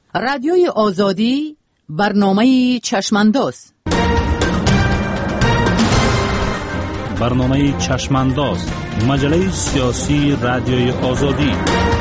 رادیوی آزادی برنامه چشمانداز. برنامه چشمانداز، مجله سیاسی رادیوی آزادی.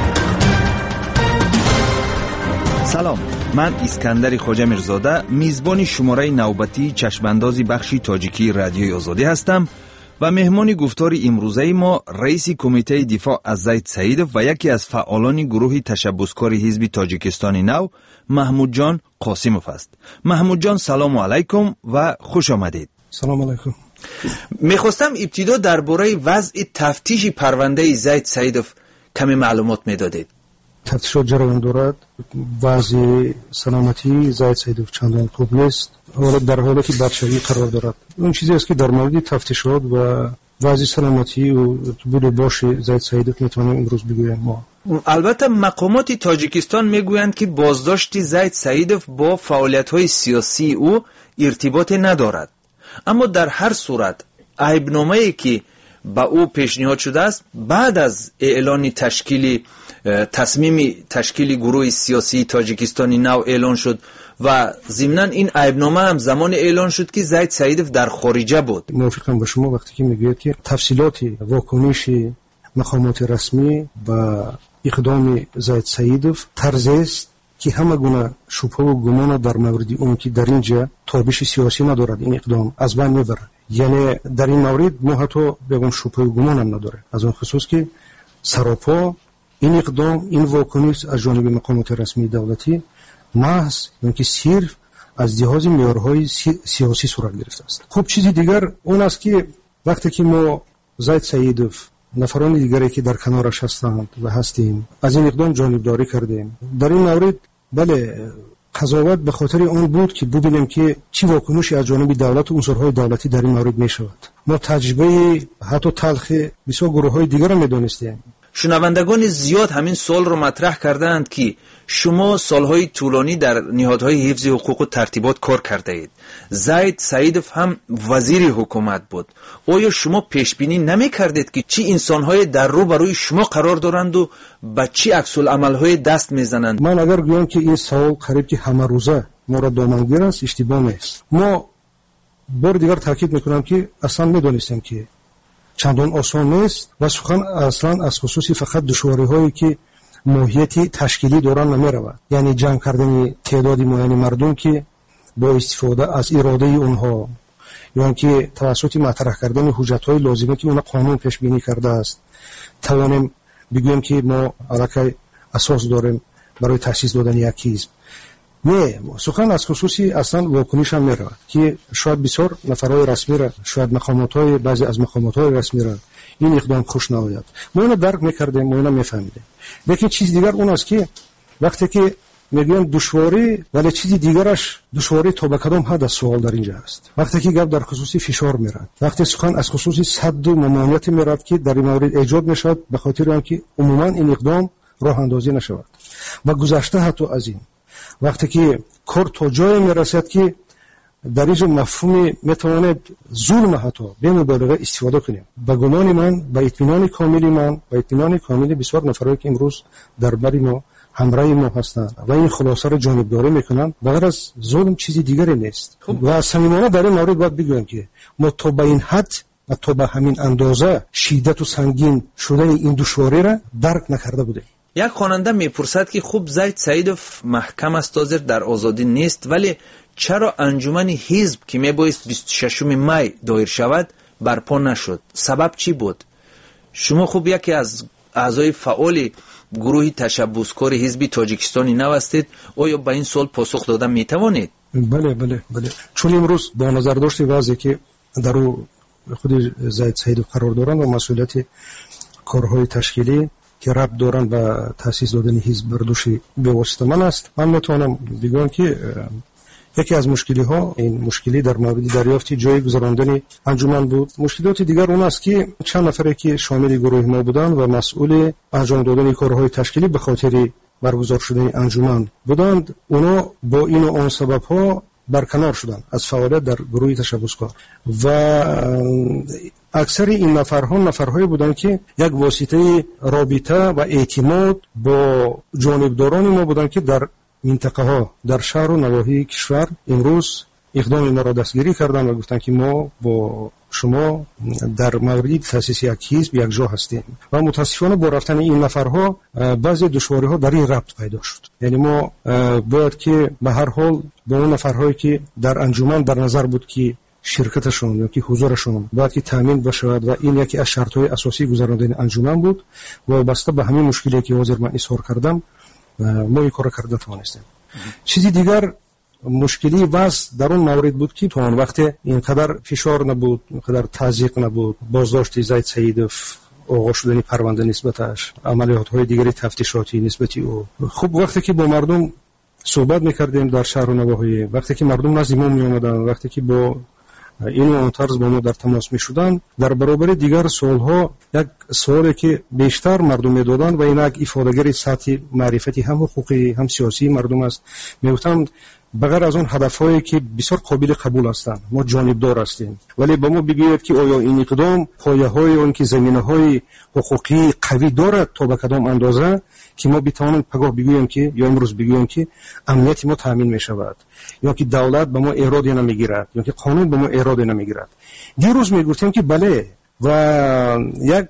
سلام، من اسکندر خواجه میرزاده میزبان شماره نوبتی چشماندازی بخشی تاجیکی رادیوی آزادی هستم و مهمان گفتار امروزه ما رئیس کمیته دفاع از زید سعیدوف و یکی از فعالان گروه تشبثکار حزب تاجیکستان نو، محمود جان قاسموف است. محمود جان سلام علیکم و خوش آمدید. سلام علیکم. میخواستم ابتدا درباره وضع تفتیش پرونده زید سعیدوف کمی معلومات میدادید. تفتیشات جریان دارد. وضع سلامتی زید سعیدوف چندان خوب نیست. در حالت بدشگی قرار دارد. اون چیزی است که در مورد تفتیشات و وضع سلامتی و بود و باش زید سعیدوف میتونیم امروز بگوییم ما. البته مقامات تاجیکستان میگویند که بازداشت زید سعیدوف با فعالیت‌های سیاسی او ارتباط ندارد. اما در هر صورت عیبنامه‌ای که با او پیشنهاد شده است بعد از اعلان تصمیم تشکیل گروه سیاسی تاجیکستان نو اعلان شد و ضمناً این عیبنامه هم زمان اعلان شد که زید سعیدوف در خارجه بود. موافقم با شما وقتی که میگوید که تفصیلات واکنش مقامات رسمی و اقدام زید سعیدوف طرزی است که همه گونه شبهه و گمان در مورد اون که در اینجا تابش سیاسی ندارد این اقدام از بین میبره. یعنی در این مورد ما حتی بگم شبهه و گمان هم نداره، از اون خصوص که سراپا این اقدام، این واکنش از جانب مقامات رسمی دولتی محض یعنی صرف از لحاظ معیارهای سیاسی صورت گرفته است. خب چیزی دیگر اون است که وقتی که ما زید سعیدوف نفران دیگری که در کنارش هستند و هستیم از این اقدام جانبداری کردیم، در این مورد بله قضاوت به خاطر اون بود که ببینیم که چی واکنشی از جانب دولت و عنصرهای دولتی در این مورد می شود. ما تجربه حتی تلخ بسیار گروه‌های دیگر را می‌دانستیم. شنوندگان زیاد همین سوال رو مطرح کردند که شما سالهای طولانی در نهادهای حفظ حقوق و ترتیبات کار کرده اید. زید سعیدوف هم وزیر حکومت بود. آیا شما پیش بینی نمی کردید که چی انسانهای در رو بروی شما قرار دارند و به چی عکس العملهای دست میزنند؟ من اگر گویم که این سوال قریب که همه روزه ما را دامنگیر است، اشتباه نیست. ما بار دیگر تاکید میکنم که اصلا میدونستیم که چندان آسان نیست و سخن اصلا از خصوصی فقط دشواری هایی که ماهیتی تشکیلی دوران نمی رود، یعنی جمع کردن تعدادی معین مردم که با استفاده از اراده اونها یا که توسط مطرح کردن حجت های لازمه که اون قانون پیش بینی کرده است توانیم بگویم که ما علاقه اساس داریم برای تأسیس دادن یک حزب. نه، سخن از خصوصی اصلا واکنش هم میرود که شاید بسیار نفرهای رسمی را، شاید مقامات‌های بعضی از مقامات‌های رسمی را این اقدام خوش نآید. ما اینو درک میکردیم، ما اینو میفهمیدیم. لیکن چیز دیگر اون است که وقتی که میگن دشواری ولی چیز دیگرش دشواری تا به کدام حد سوال در اینجا است. وقتی که گپ در خصوصی فشار میرد، وقتی سخن از خصوصی صد و ممانعت میرد که در این مورد ایجاد میشد به خاطر اینکه عموما این اقدام راه اندازی نشود و گذشته حتی از این وقتی که کار تا جایی میرسد که در این مفهوم میتواند ظلم حتی به مبالغه استفاده کنیم. به گمان من، به اطمینان کاملی من، به اطمینان کاملی بسیار نفرایی که امروز در بری ما همراه ما هستند و این خلاصه را جانبداری میکنند، بغیر از ظلم چیزی دیگری نیست. و صمیمانه در این مورد باید بگویم که ما تا به این حد و تا به همین اندازه شدت و سنگین شدن این دشواری را درک نکرده بودیم. یک خواننده میپرسد که خوب زید سعیدوف محکم است، حاضر در آزادی نیست، ولی چرا انجمن حزب که میبایست 26 می دایر شود برپا نشد؟ سبب چی بود؟ شما خوب یکی از اعضای فعال گروه تشبثکار حزب تاجیکستان نو هستید، آیا به این سوال پاسخ دادن میتوانید؟ بله. چون امروز با نظر داشت وضعی که در خود زید سعیدوف قرار دارند و مسئولیت کارهای تشکیلی که ربط دارن و تأسیس دادن حزب برداشت به واسطه من است، من میتونم بگم که یکی از مشکلی ها این مشکلی در مورد دریافت جای گذراندن انجمن بود. مشکلات دیگر اون است که چند نفری که شامل گروه ما بودند و مسئول انجام دادن کارهای تشکیلی به خاطر برگزار شدن انجمن بودند، اونا با این و آن سبب ها برکنار شدند از فعالیت در گروه تشبثکار و اکثر این نفرهایی بودند که یک واسطه رابطه و اعتماد با جانبداران ما بودند که در منطقه ها در شهر و نواحی کشور امروز اقدام ما را دستگیری کردن و گفتن که ما با شما در مورد تأسیس یک حزب یک جا هستیم و متاسفانه با رفتن این نفرها بعضی دشواری ها در این ربط پیدا شد. یعنی ما باید که به هر حال با اون نفرهایی که در انجمن در نظر بود که شرکتشون یا که حضورشون باید که تامین بشود و این یکی از شرط‌های اساسی گذراندن انجمن بود و وابسته به همین مشکلی که حاضر من اظهار کردم ما این کار کرده توانستیم. چیزی دیگر مشکلی بس در اون مورد بود که تو اون وقت اینقدر فشار نبود، اینقدر تضییق نبود، بازداشت زید سیدوف، آغاز شدن پرونده نسبتش، عملیات‌های دیگری تفتیشاتی نسبتی او. خب وقتی که با مردم صحبت می‌کردیم در شهر و نواحی، وقتی که مردم نزد ما می‌آمدن، وقتی که با این اون طرز با ما در تماس می‌شدن، در برابر دیگر سوال‌ها یک سوالی که بیشتر مردم می‌دادن و این یک افاده‌گری سطح معرفتی هم حقوقی هم سیاسی مردم است، می‌گفتند بغیر از اون هدفهایی که بسیار قابل قبول هستند ما جانبدار هستیم، ولی با ما بگوید که آیا این اقدام پایه‌های اون که زمینه‌های حقوقی قوی دارد تا به کدام اندازه که ما بتوانیم پگاه بگوییم که یا امروز بگوییم که امنیت ما تامین می‌شود یا که دولت به ما اراده نمی‌گیرد یا که قانون به ما اراده نمی‌گیرد. دیروز می‌گفتیم که بله و یک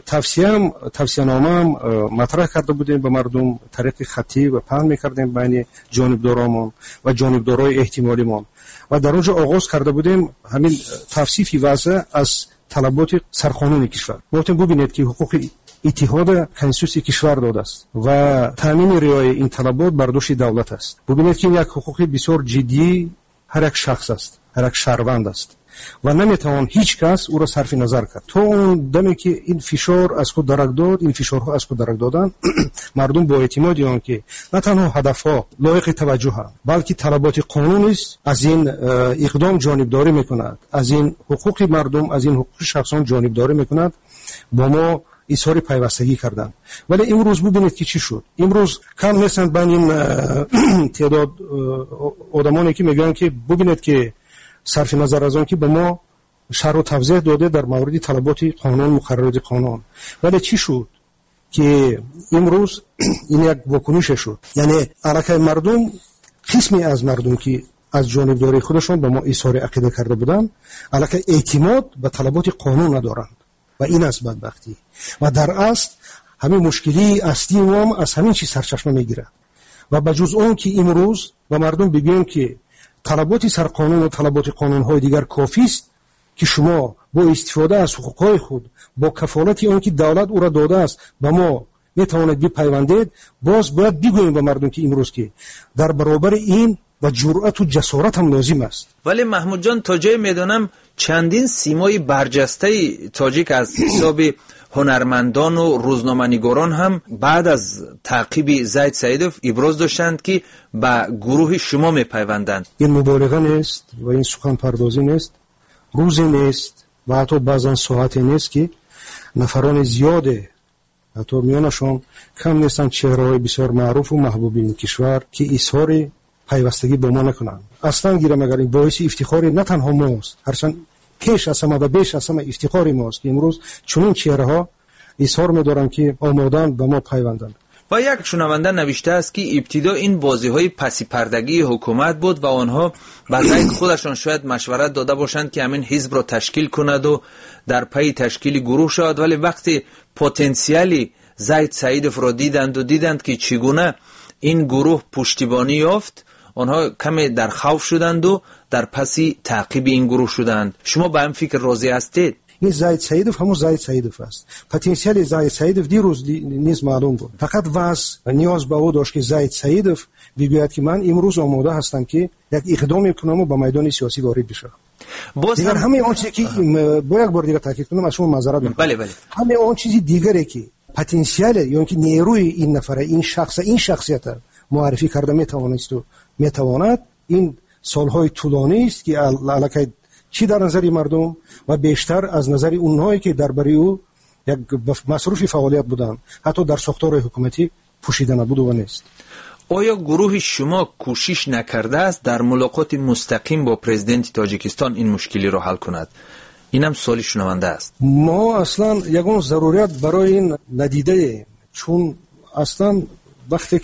توصیه‌نامه هم مطرح کرده بودیم به مردم طریق خطی و پهن می‌کردیم بین جانبدارامون و جانبدارای احتمالیمون و در اونجا آغاز کرده بودیم همین توصیفی وضع از طلبات سرقانون کشور. گفتیم ببینید که حقوق اتحاد کنستیتوسی کشور داده است و تامین رعایت این طلبات برداشت دولت است. ببینید که این یک حقوق بسیار جدی هر یک شخص است، هر یک شهروند است و نمیتوان هیچ کس او را صرف نظر کرد. تو اون دمی که این فشار از خود درک داد، این فشارها از خود درک دادن، مردم با اعتماد آن که نه تنها هدفها لایق توجه هم بلکه طلبات قانونی است از این اقدام جانبداری میکند، از این حقوق مردم، از این حقوق شخصان جانبداری میکند، با ما اظهار پیوستگی کردند. ولی امروز ببینید که چی شد. امروز کم نیستند بین این تعداد آدمانی که میگن که ببینید که صرف نظر از آن که به ما شرح و توضیح داده در مورد طلبات قانون، مقررات قانون، ولی چی شد که امروز این یک واکنش شد. یعنی علاقه مردم، قسمی از مردم که از جانبداری خودشون به ما اظهار عقیده کرده بودند، علاقه اعتماد به طلبات قانون ندارند و این از بدبختی و در اصل همین مشکلی اصلی هم از همین چیز سرچشمه میگیره و بجز اون که امروز به مردم بگیم که طلبات سرقانون و طلبات قانون‌های دیگر کافی است که شما با استفاده از حقوق‌های خود با کفالت اون که دولت او را داده است به ما میتواند بپیوندید. باز باید بگوییم به مردم که امروز که در برابر این و جرأت و جسارت هم لازم است. ولی محمود جان تا جای میدانم چندین سیمای برجسته تاجیک از حساب هنرمندان و روزنامه‌نگاران هم بعد از تعقیب زید سیدوف ابراز داشتند که به گروه شما میپیوندند. این مبالغه نیست و این سخن پردازی نیست، روزی نیست و حتی بعضا ساعتی نیست که نفران زیاده حتی میانشان کم نیستند چهره‌های بسیار معروف و محبوب این کشور که اظهار پیوستگی با ما نکنند. اصلا گیرم اگر این باعث افتخار نه تنها ماست، هرچند پیش از همه و بیش از همه افتخار ماست که امروز چنین چهره‌ها اظهار می‌دارند که آمادن به ما پیوندند. و یک شنونده نوشته است که ابتدا این بازی‌های پسی پردگی حکومت بود و آنها برای خودشان شاید مشورت داده باشند که همین حزب را تشکیل کند و در پی تشکیل گروه شود، ولی وقتی پتانسیلی زید سیدوف را دیدند که چگونه این گروه پشتیبانی یافت، آنها کمی در خوف شدند و در پسی تعقیب این گروه شدند. شما به این فکر راضی هستید؟ این زید سیدوف همون زید سیدوف است. پتانسیل زید سیدوف دیروز نیز معلوم بود. فقط نیاز به او داشت که زید سیدوف بگوید که من امروز آماده هستم که یک اقدام کنم و به میدان سیاسی وارد بشم. دیگر همه آن چیزی که با یک بار دیگر تاکید کنم از شما معذرت می‌خوام. بله. همه آن چیزی دیگری که پتانسیل یا که نیروی این نفر، این شخصیت معرفی کرده میتواند این سالهای طولانی است که علاقه چی در نظر مردم و بیشتر از نظر اونهایی که درباره او یک مصروف فعالیت بودند حتی در ساختار حکومتی پوشیده نبود و نیست. آیا گروه شما کوشش نکرده است در ملاقات مستقیم با پرزیدنت تاجیکستان این مشکلی را حل کند؟ اینم سوالی شنونده است. ما اصلا یگان ضرورت برای این ندیده، چون اصلا وقتی که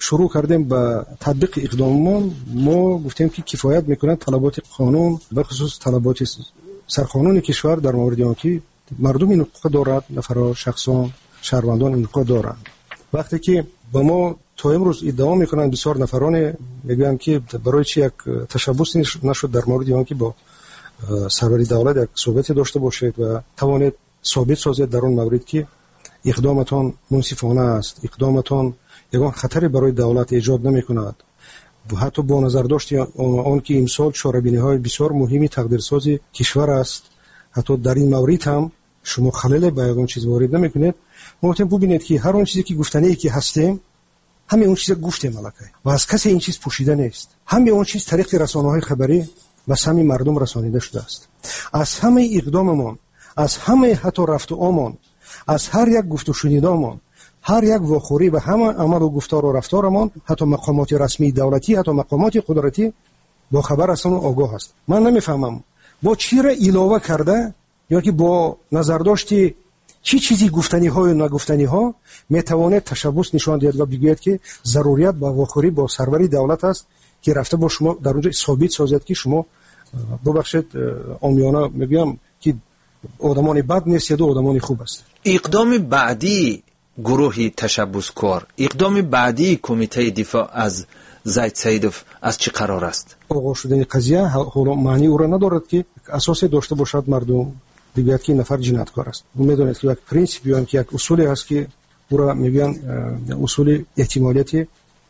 شروع کردیم به تطبیق اقداممون، ما گفتیم که کفایت میکنه طلبات قانون، به خصوص طلبات سرقانون کشور در مورد آن که مردم این حقوق دارند، نفرها، شخصان، شهروندان این حقوق دارند. وقتی که با ما تا امروز ادعا میکنن بسیار نفران، میگن که برای چی یک تشبث نشد در مورد آن که با سروری دولت یک صحبتی داشته باشید و توانید ثابت سازید در اون مورد که اقدامتان منصفانه است، اقدامتان یگان خطری برای دولت ایجاد نمیکند و حتی با نظر داشت آن که امسال چاره‌بینی‌های بسیار مهمی تقدیرسازی کشور است، حتی در این مورد هم شما خلل به یگان چیز وارد نمیکنید. ممکن ببینید که هر اون چیزی که گفتنی که هستیم همه اون چیزا گفتیم ملکه و از کسی این چیز پوشیده نیست. همه اون چیز طریق رسانه‌های خبری و همه مردم رسانیده شده است. از همه اقداممون، از همه حتی رفت و آمون، از هر یک گفت و شنیدامون، هر یک واخوری و همه عمل و گفتار و رفتارمون، حتی مقامات رسمی دولتی، حتی مقامات قدرتی با خبر هستن و آگاه است. من نمیفهمم با چی را علاوه کرده یا که با نظر داشتی چی چیزی گفتنی ها و نگفتنی ها میتواند تشبث نشان دهد و بگوید که ضروریت با واخوری با سروری دولت است که رفته با شما در اونجا ثابت سازد که شما ببخشید عامیانه میگم که آدمان بد نیست یا آدمان خوب است. اقدام بعدی گروه تشبثکار، اقدام بعدی کمیته دفاع از زید سیدوف از چه قرار است؟ آغاز شدن قضیه حالا معنی او را ندارد که اساسی داشته باشد مردم بگوید که نفر جنایتکار است. میدونید که یک پرینسیپی هم که یک اصولی هست که او را میگن اصول احتمالیت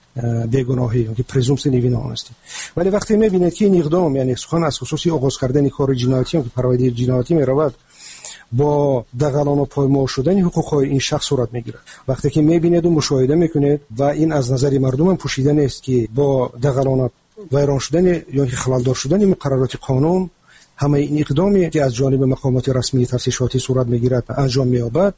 بیگناهی که پرزومپشن نیوینان است. ولی وقتی میبینید که این اقدام یعنی سخن از خصوصی آغاز کردن کار جنایتی که پرونده جنایتی میرود با دغلان و پایمال شدن حقوق‌های این شخص صورت میگیرد. وقتی که میبینید و مشاهده میکنید و این از نظر مردم هم پوشیده نیست که با دغلان ویران شدن یا خلالدار شدن مقررات قانون همه این اقدامی که از جانب مقامات رسمی تفتیشاتی صورت میگیرد انجام مییابد،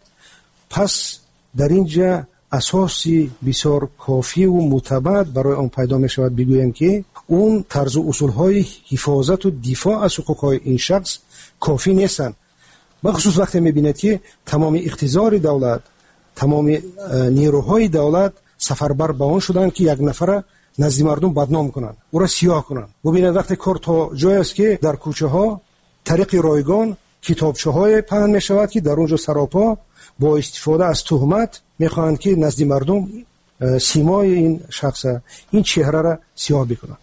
پس در اینجا اساسی بسیار کافی و معتبر برای آن پیدا میشود بگویم که اون طرز و اصول‌های حفاظت و دفاع از حقوق‌های این شخص کافی نیستند. بخصوص وقتی میبینید که تمام اقتدار دولت، تمام نیروهای دولت سفربر به آن شدن که یک نفر نزد مردم بدنام کنند، او را سیاه کنند. ببینید وقتی کار تا جای است که در کوچه ها طریق رایگان کتابچه های پهن می شود که در اونجا سراپا با استفاده از تهمت میخواهند که نزد مردم سیمای این شخص، این چهره را سیاه بکنند.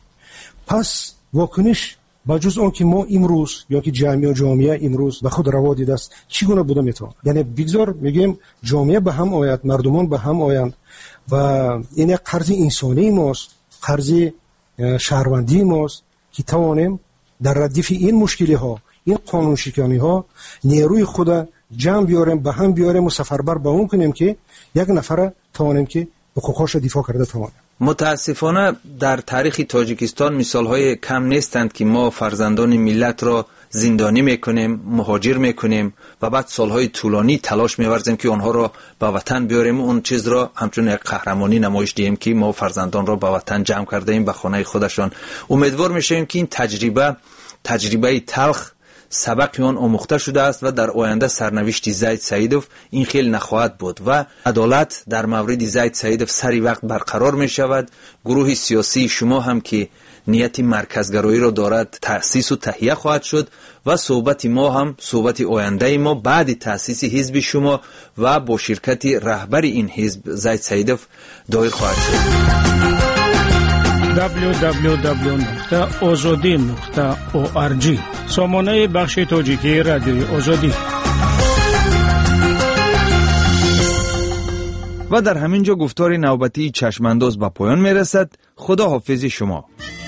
پس واکنش بجز اون که ما امروز یا که جامعه امروز به خود روا دیده است چگونه بوده میتونه، یعنی بگذار میگیم جامعه به هم آید، مردمان به هم آیند و این قرض انسانی ماست، قرض شهروندی ماست که توانیم در ردیف این مشکلی ها، این قانون شکنی ها نیروی خود جمع بیاریم، به هم بیاریم و سفربر به اون کنیم که یک نفر توانیم که حقوقش دفاع کرده توانیم. متاسفانه در تاریخ تاجیکستان مثال‌های کم نیستند که ما فرزندان ملت را زندانی میکنیم، مهاجر میکنیم و بعد سالهای طولانی تلاش می‌ورزیم که آنها را به وطن بیاریم، اون چیز را همچون یک قهرمانی نمایش دهیم که ما فرزندان را به وطن جمع کرده ایم به خانه خودشان. امیدوار میشیم که این تجربه تلخ سبق آن آموخته شده است و در آینده سرنوشت زید سیدوف این خیلی نخواهد بود و عدالت در مورد زید سیدوف سری وقت برقرار می شود. گروه سیاسی شما هم که نیت مرکزگرایی را دارد تأسیس و تهیه خواهد شد و صحبت ما هم صحبت آینده ما بعد تأسیس حزب شما و با شرکت رهبر این حزب زید سیدوف دایر خواهد شد. www.azadi.org سامانه بخش تاجیکی رادیوی آزادی. و در همینجا گفتار نوبتی چشمانداز به پایان میرسد. خدا حافظ شما.